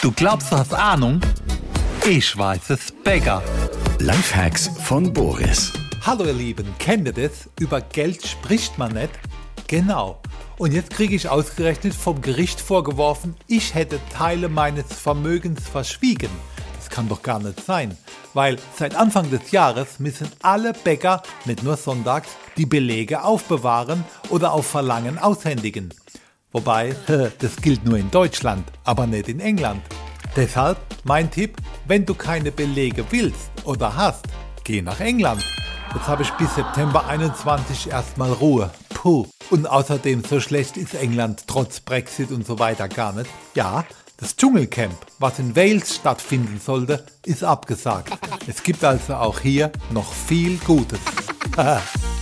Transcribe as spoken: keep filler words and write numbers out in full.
Du glaubst, du hast Ahnung? Ich weiß es, Bäcker. Lifehacks von Boris. Hallo ihr Lieben, kennt ihr das? Über Geld spricht man nicht? Genau. Und jetzt kriege ich ausgerechnet vom Gericht vorgeworfen, ich hätte Teile meines Vermögens verschwiegen. Das kann doch gar nicht sein, weil seit Anfang des Jahres müssen alle Bäcker, nicht nur sonntags, die Belege aufbewahren oder auf Verlangen aushändigen. Wobei, das gilt nur in Deutschland, aber nicht in England. Deshalb mein Tipp, wenn du keine Belege willst oder hast, geh nach England. Jetzt habe ich bis September einundzwanzig erstmal Ruhe. Puh. Und außerdem, so schlecht ist England trotz Brexit und so weiter gar nicht. Ja, das Dschungelcamp, was in Wales stattfinden sollte, ist abgesagt. Es gibt also auch hier noch viel Gutes.